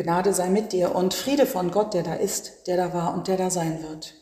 Gnade sei mit dir und Friede von Gott, der da ist, der da war und der da sein wird.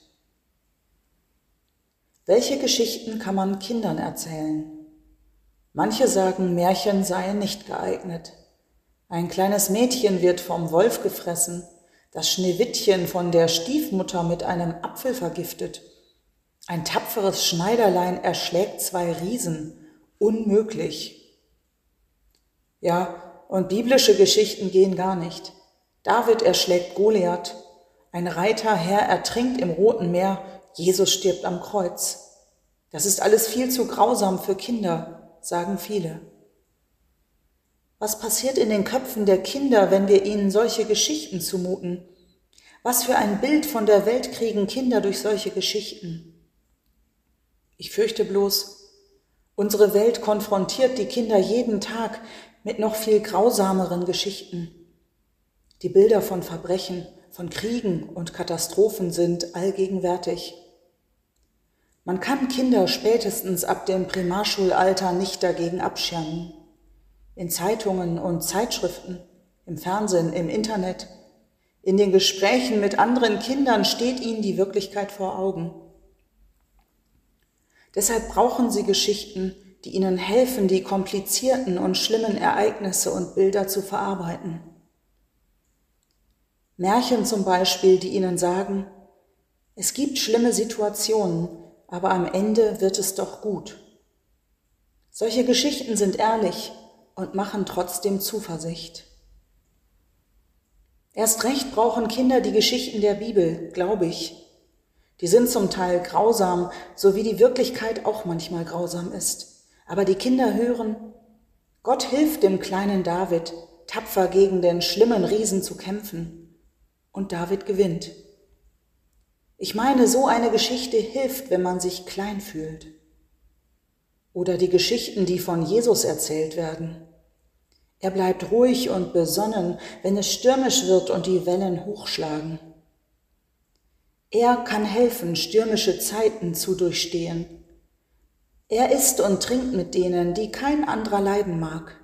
Welche Geschichten kann man Kindern erzählen? Manche sagen, Märchen seien nicht geeignet. Ein kleines Mädchen wird vom Wolf gefressen, das Schneewittchen von der Stiefmutter mit einem Apfel vergiftet. Ein tapferes Schneiderlein erschlägt 2 Riesen. Unmöglich. Ja, und biblische Geschichten gehen gar nicht. David erschlägt Goliath, ein Reiterherr ertrinkt im Roten Meer, Jesus stirbt am Kreuz. Das ist alles viel zu grausam für Kinder, sagen viele. Was passiert in den Köpfen der Kinder, wenn wir ihnen solche Geschichten zumuten? Was für ein Bild von der Welt kriegen Kinder durch solche Geschichten? Ich fürchte bloß, unsere Welt konfrontiert die Kinder jeden Tag mit noch viel grausameren Geschichten. Die Bilder von Verbrechen, von Kriegen und Katastrophen sind allgegenwärtig. Man kann Kinder spätestens ab dem Primarschulalter nicht dagegen abschirmen. In Zeitungen und Zeitschriften, im Fernsehen, im Internet, in den Gesprächen mit anderen Kindern steht ihnen die Wirklichkeit vor Augen. Deshalb brauchen sie Geschichten, die ihnen helfen, die komplizierten und schlimmen Ereignisse und Bilder zu verarbeiten. Märchen zum Beispiel, die ihnen sagen, es gibt schlimme Situationen, aber am Ende wird es doch gut. Solche Geschichten sind ehrlich und machen trotzdem Zuversicht. Erst recht brauchen Kinder die Geschichten der Bibel, glaube ich. Die sind zum Teil grausam, so wie die Wirklichkeit auch manchmal grausam ist. Aber die Kinder hören, Gott hilft dem kleinen David, tapfer gegen den schlimmen Riesen zu kämpfen. Und David gewinnt. Ich meine, so eine Geschichte hilft, wenn man sich klein fühlt. Oder die Geschichten, die von Jesus erzählt werden. Er bleibt ruhig und besonnen, wenn es stürmisch wird und die Wellen hochschlagen. Er kann helfen, stürmische Zeiten zu durchstehen. Er isst und trinkt mit denen, die kein anderer leiden mag.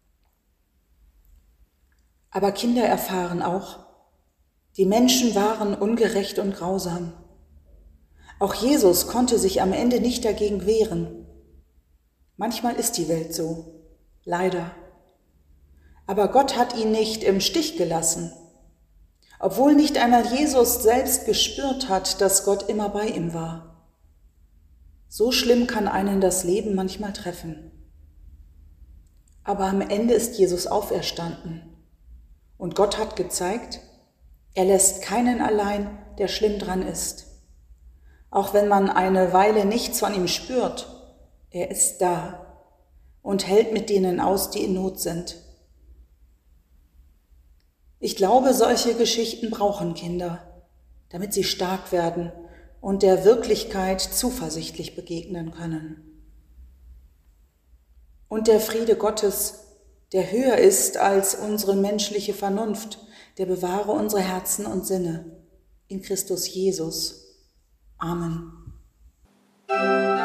Aber Kinder erfahren auch, die Menschen waren ungerecht und grausam. Auch Jesus konnte sich am Ende nicht dagegen wehren. Manchmal ist die Welt so, leider. Aber Gott hat ihn nicht im Stich gelassen, obwohl nicht einmal Jesus selbst gespürt hat, dass Gott immer bei ihm war. So schlimm kann einen das Leben manchmal treffen. Aber am Ende ist Jesus auferstanden und Gott hat gezeigt, er lässt keinen allein, der schlimm dran ist. Auch wenn man eine Weile nichts von ihm spürt, er ist da und hält mit denen aus, die in Not sind. Ich glaube, solche Geschichten brauchen Kinder, damit sie stark werden und der Wirklichkeit zuversichtlich begegnen können. Und der Friede Gottes, der höher ist als unsere menschliche Vernunft, der bewahre unsere Herzen und Sinne in Christus Jesus. Amen.